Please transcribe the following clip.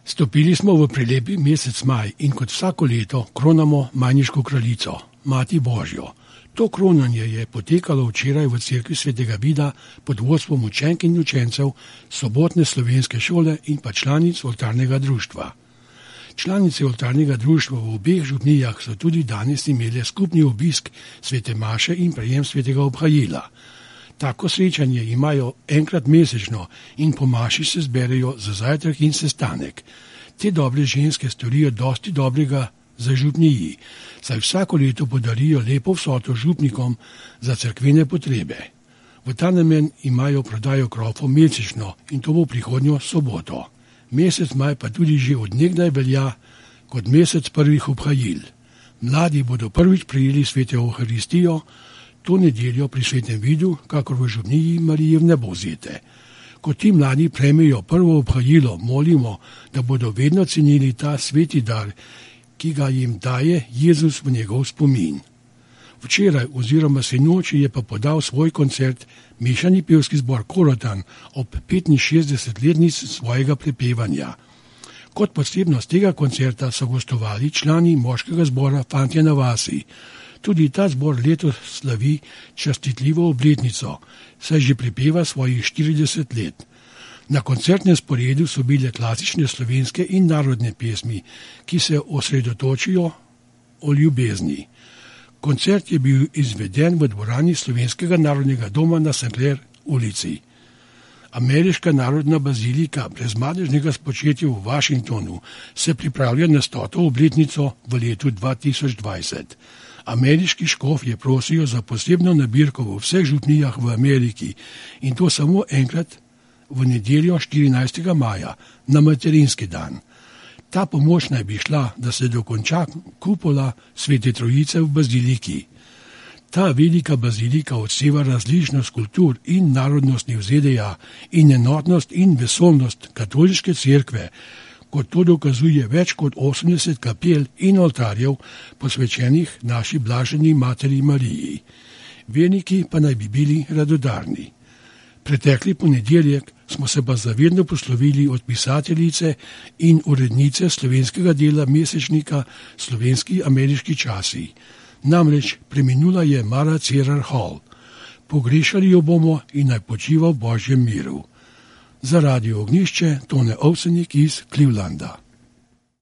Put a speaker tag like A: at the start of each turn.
A: Stopili smo v prelepi mesec maj in kot vsako leto kronamo Majniško kraljico, Mati Božjo. To kronanje je potekalo včeraj v cerkvi svetega Vida pod vodstvom učenk in učencev sobotne slovenske šole in pa članic oltarnega društva. Članice oltarnega društva v obeh župnijah so tudi danes imele skupni obisk svete maše in prejem svetega obhajila. Tako srečanje imajo enkrat mesečno in po maši se zberejo za zajtrk in sestanek. Te dobre ženske storijo dosti dobrega za župniji, saj vsako leto podarijo lepo vsoto župnikom za cerkvene potrebe. V ta namen imajo prodajo krofov mesečno in to bo prihodnjo soboto. Mesec maj pa tudi že od nekdaj velja kot mesec prvih obhajil. Mladi bodo prvič prejeli sveto Evharistijo, to nedeljo pri svetem Vidu, kakor v župniji Marije vnebovzete. Ko ti mladi prejmejo prvo obhajilo, molimo, da bodo vedno cenili ta sveti dar, ki ga jim daje Jezus v njegov spomin. Včeraj oziroma sinoči je pa podal svoj koncert mešani pevski zbor Korotan ob 65-letnici svojega prepevanja. Kot posebnost tega koncerta so gostovali člani moškega zbora Fantje na vasi. Tudi ta zbor letos slavi častitljivo obletnico, saj že prepeva svojih 40 let. Na koncertnem sporedu so bile klasične slovenske in narodne pesmi, ki se osredotočijo o ljubezni. Koncert je bil izveden v dvorani Slovenskega narodnega doma na St. Clair ulici. Ameriška narodna bazilika brezmadežnega spočetja v Washingtonu se pripravlja na 100. obletnico v letu 2020. Ameriški škofje prosijo za posebno nabirko v vseh župnijah v Ameriki in to samo enkrat v nedeljo 14. maja na materinski dan. Ta pomoč naj bi šla, da se dokonča kupola Svete Trojice v baziliki. Ta velika bazilika odseva različnost kultur in narodnosti v ZDA in enotnost in vesolnost katoliške cerkve, kot to dokazuje več kot 80 kapel in oltarjev posvečenih naši blaženi materi Mariji. Verniki pa naj bi bili radodarni. Pretekli ponedeljek smo se pa zavedno poslovili od pisateljice in urednice slovenskega dela mesečnika Slovenski ameriški časi. Namreč preminula je Mara Cerar Hall. Pogrešali jo bomo in naj počiva v Božjem miru. Za Radio Ognjišče Tone Ovsenik iz Clevelanda.